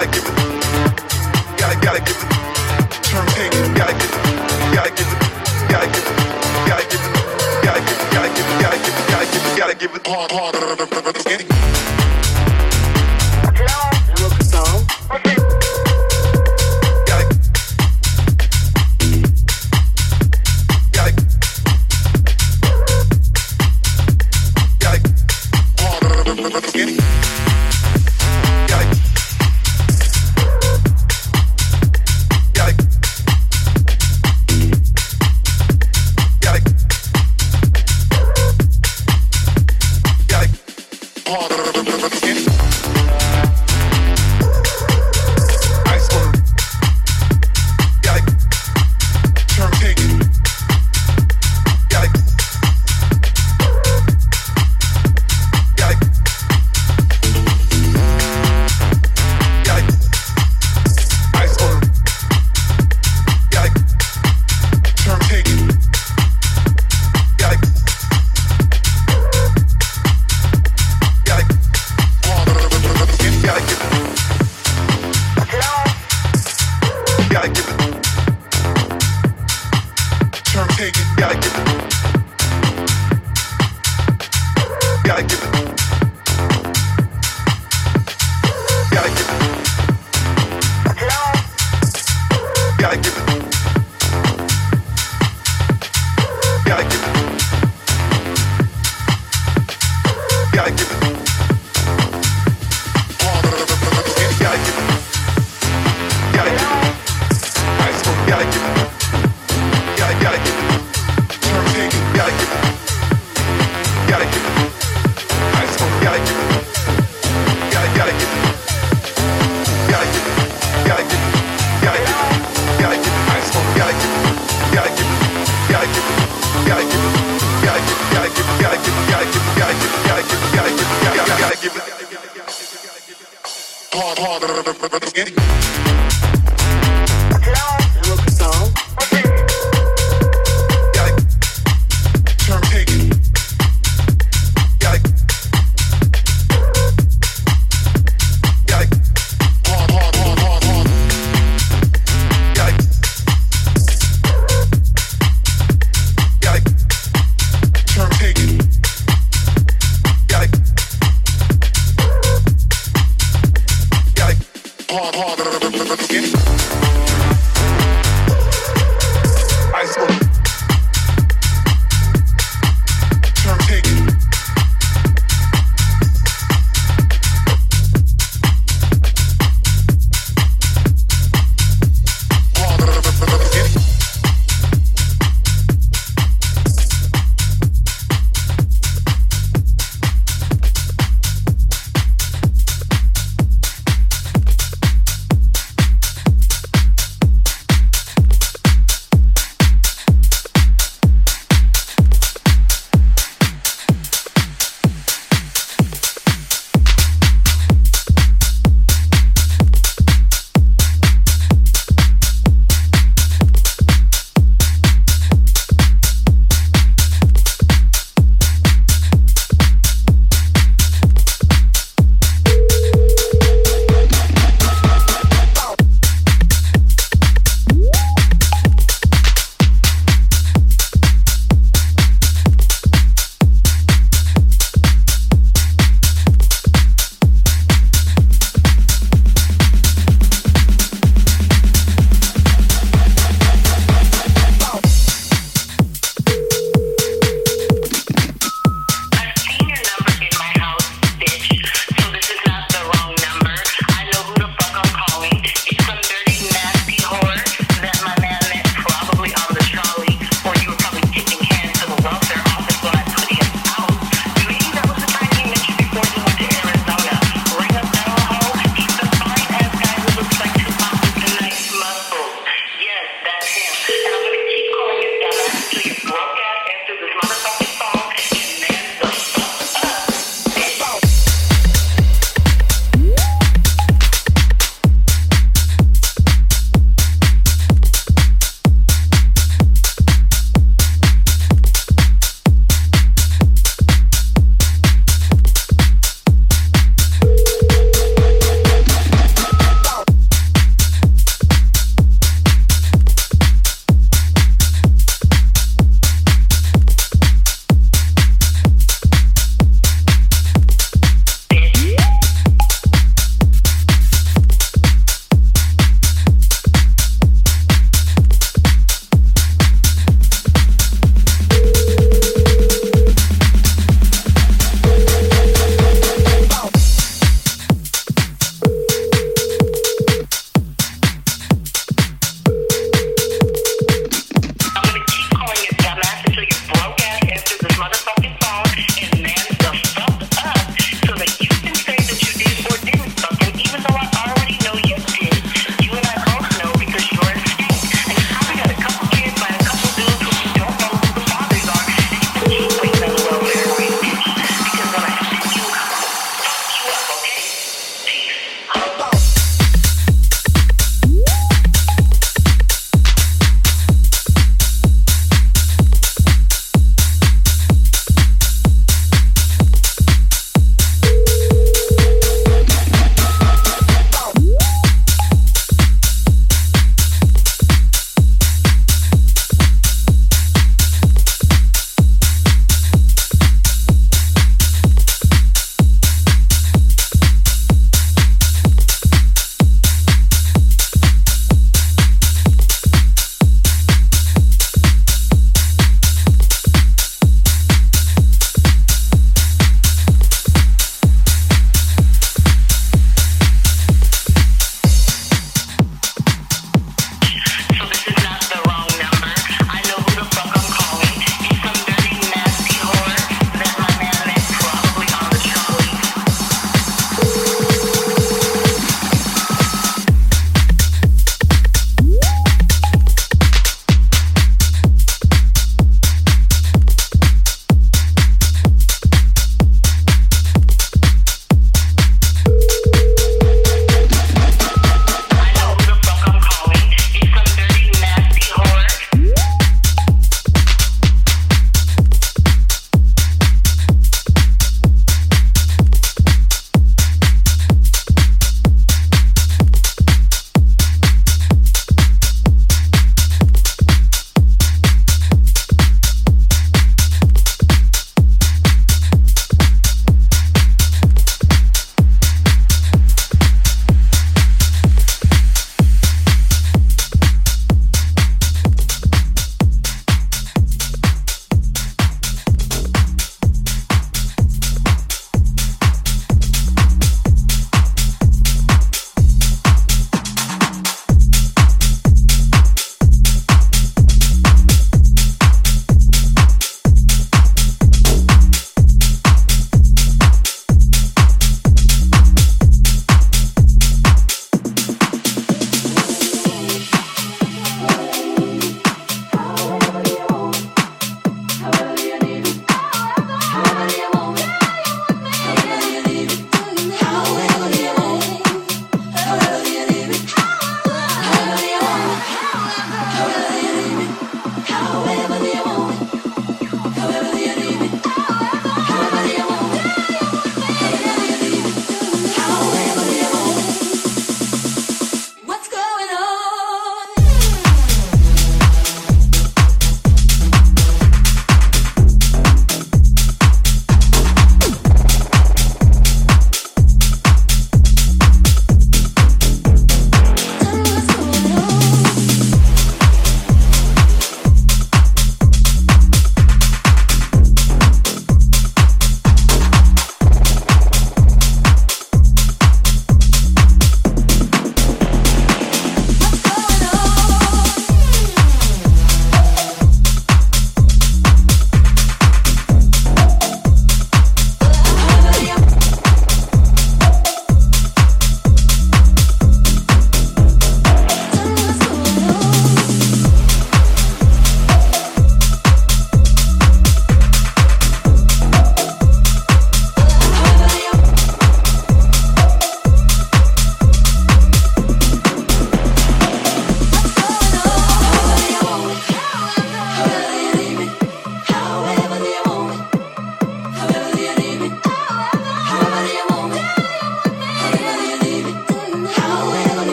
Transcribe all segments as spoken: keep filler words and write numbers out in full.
Hard, hard,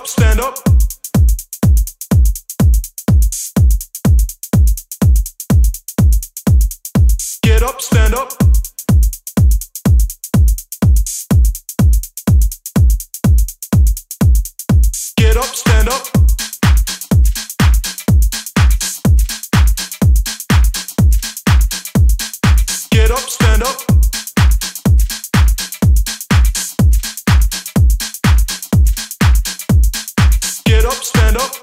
up, stand up. Get up, stand up. Get up, stand up. Get up, stand up. Get up, stand up.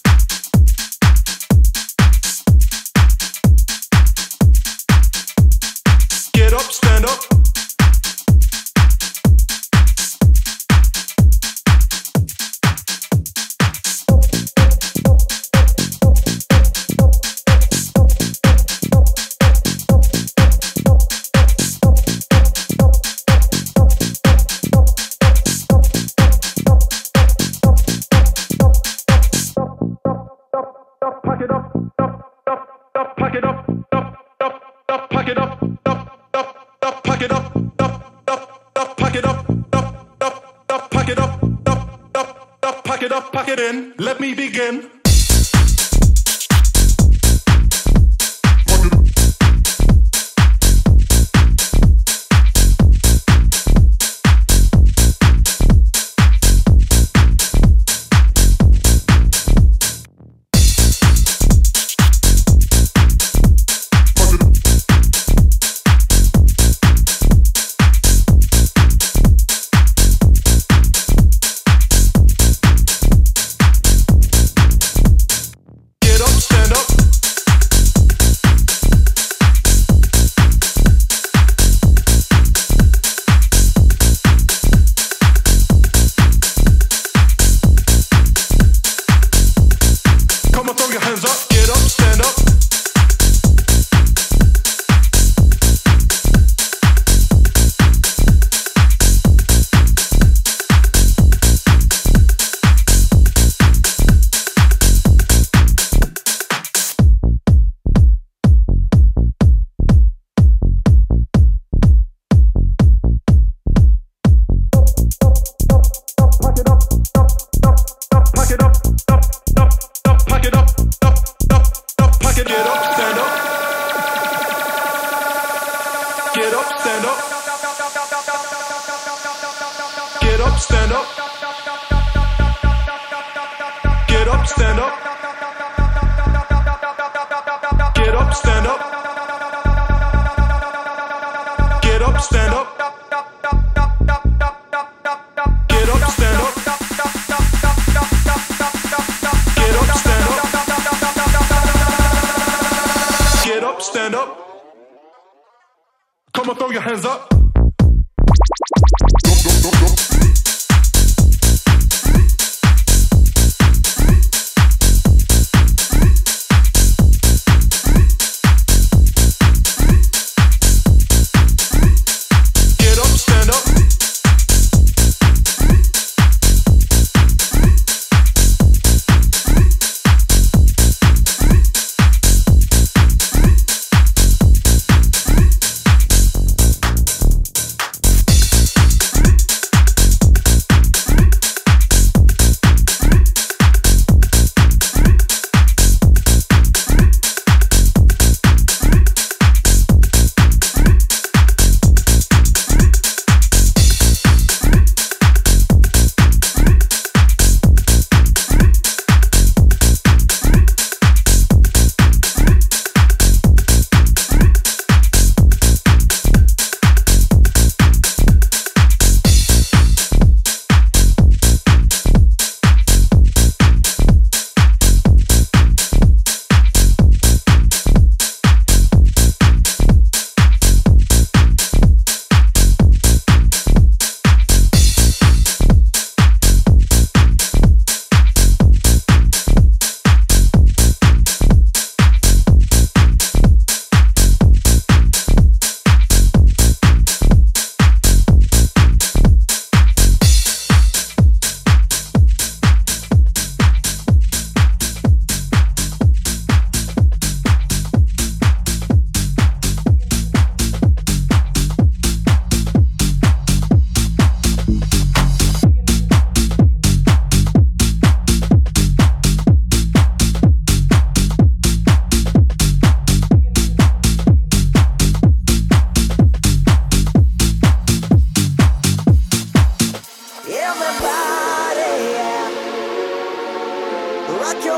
Get up, stand up. Pack it up, up, up, up, pack it up, up, up, up, pack it up, up, up, up, pack it up, up, up, up, pack it up, up, up, up, pack it up, up, up, up, pack it up, pack it in. Let me begin.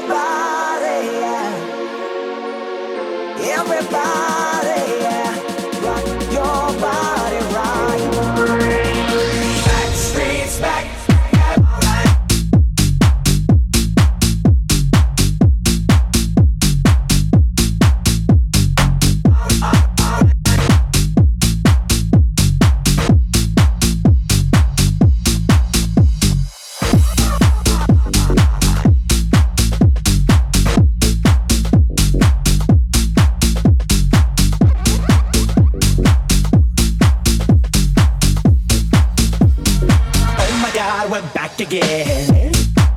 body, yeah. Everybody, yeah. Rock your body right. Back streets back. Again.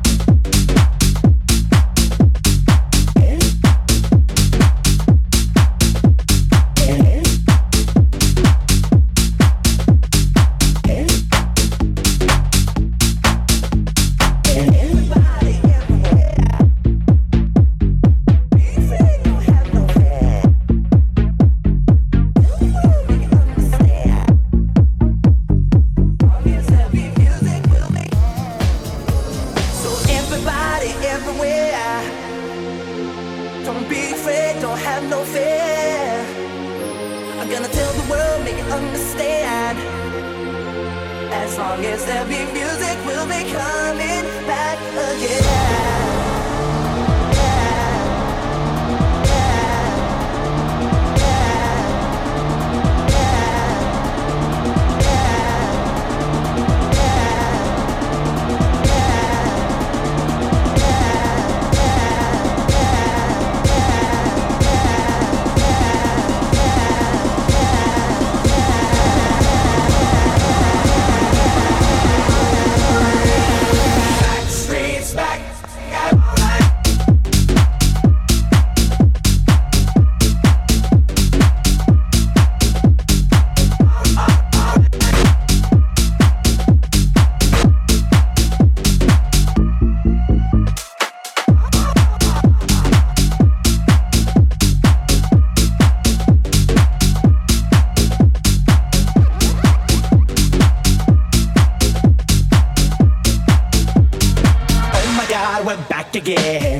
Again.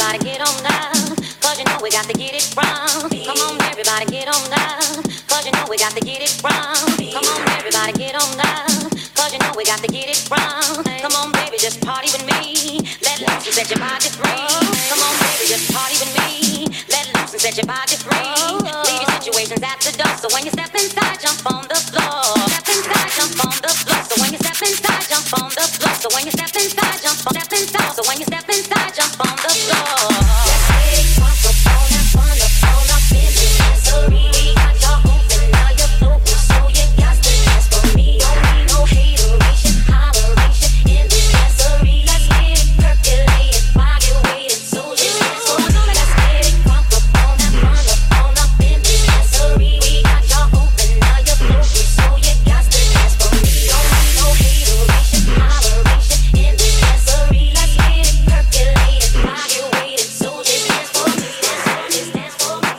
everybody get on down, cause you know we got to get it wrong. Come on, everybody get on down, cause you know we got to get it wrong. Come on, everybody get on down, cause you know we got to get it wrong. Come on, baby, just party with me. Let loose and set your body free. Come on, baby, just party with me. Let loose and set your body free. Leave your situations at the door, so when you step inside, jump on the floor. Step inside, jump on the floor. So when you step inside, jump on the floor. So when you step inside, jump on, step inside. So when you step inside, jump on the floor. Let's get it crunk up on that fun up on up in the dancery. We got y'all open, now you're floating, so you got to dance for me. Don't need no hateration, holleration in the dancery. Let's get it percolated, body weighted, so just dance for me. Let's get it crunk up on that fun up on up in the dancery. We got y'all open, now you're floating, so you got to dance for me. Don't need no hateration, holleration in the dancery. Let's get it percolated, body weighted, so just dance for me. Just dance for me.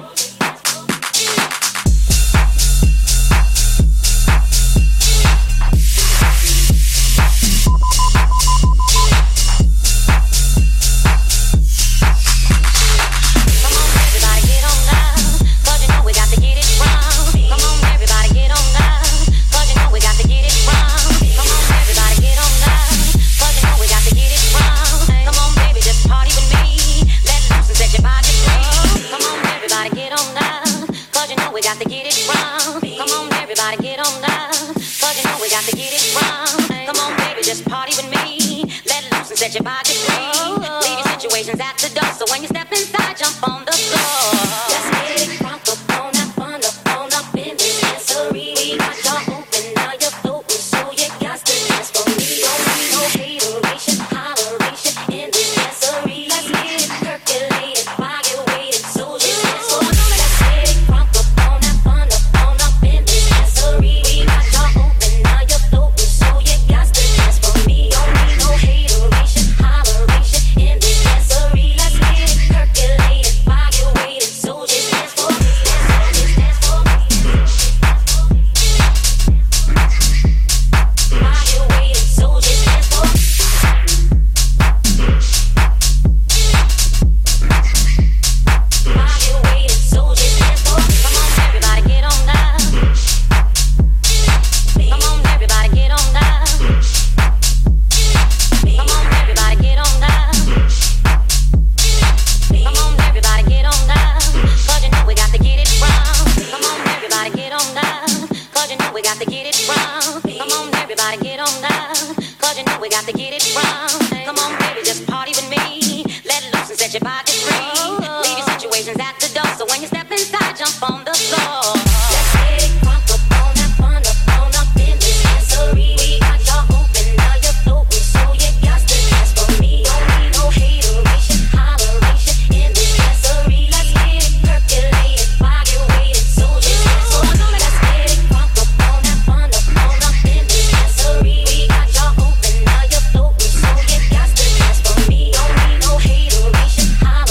Come on, everybody get on down, cause you know we got to get it wrong. Come on, everybody get on down, cause you know we got to get it wrong. Come on, everybody get on down, cause you know we got to get it wrong. Come on, baby, just party with me. Let loose and set your body free. Come on, everybody get on down, cause you know we got to get it wrong. Come on, everybody get on down, cause you know we got to get it wrong. Come on, baby, just party with me. Let loose and set your body free. Leave your situations at the door, so when you step inside, jump on the floor. Let's get it crunk up on that fun up on up in the dancery. We got y'all open, now you're floating, so you got to dance for me. Don't need no hateration, holleration in the dancery. Let's get it percolated, body weighted, so just dance for me. Let's get it crunk up on that fun up on up in the dancery. We got y'all open, now you're floating, so you got to dance for me. Don't need no hateration, holleration in the dancery. Let's get it percolated, body weighted, so just dance for me. Just dance for me. Body weighted, so just dance for me. Body weighted, so just dance for me. Come on, everybody get on down. Come on, everybody get on down. Come on, everybody get on down. Come on, everybody get on down, cause you know we got to get it wrong. Come on, everybody get on down, cause you know we got to get it wrong. Come on, everybody get on down, cause you know we got to get it wrong. Come on, baby, just party with me. Let loose and set your body free. Leave your situations at the door, so when you step inside, jump on the floor. Let's get it crunk up on that fun up on up in the dancery. We got y'all open, now you're floating, so you got to dance for me. Don't need no hateration, holleration in the dancery. Let's get it percolated, body weighted, so just dance for me. Let's get it crunk up on that fun up on up in the dancery. We got y'all open, now you're floating, so you got to dance for me. Don't need no hateration, holleration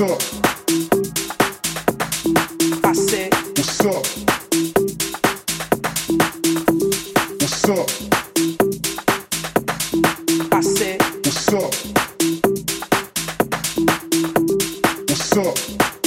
up? I said, What's up? What's up? I said, What's up? What's up?